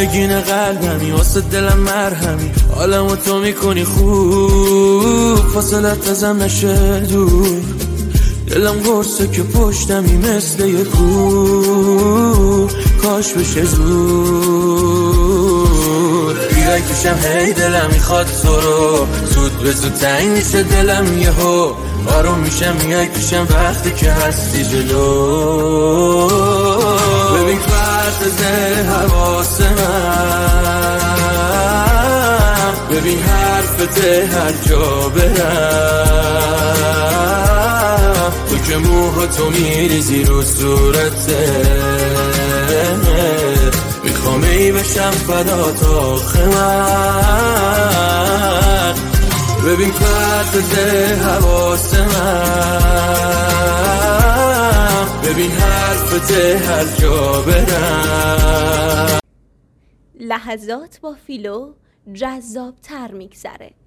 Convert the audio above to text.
نگین قلبمی واسه دلم مرهمی، حالمو تو میکنی خوب، فاصلت ازم نشه دور، دلم قرصه که پشتمی مثل یه کوه، کاش بشه زود. بیای پیشم هی دلم میخواد تو رو، زود به زود تنگ میشه دلم یهو، آروم میشم میای پیشم وقتی که هستی جلو. ببین فرد حواس من، ببین حرفت هر جا برم، تو که موها تو میریزی رو صورته، میخوام ای بشم فدا تا آخه من. ببین فرد حواس من، ببین حرفت هر جا برم. لحظات با فیلو جذاب تر میگذره.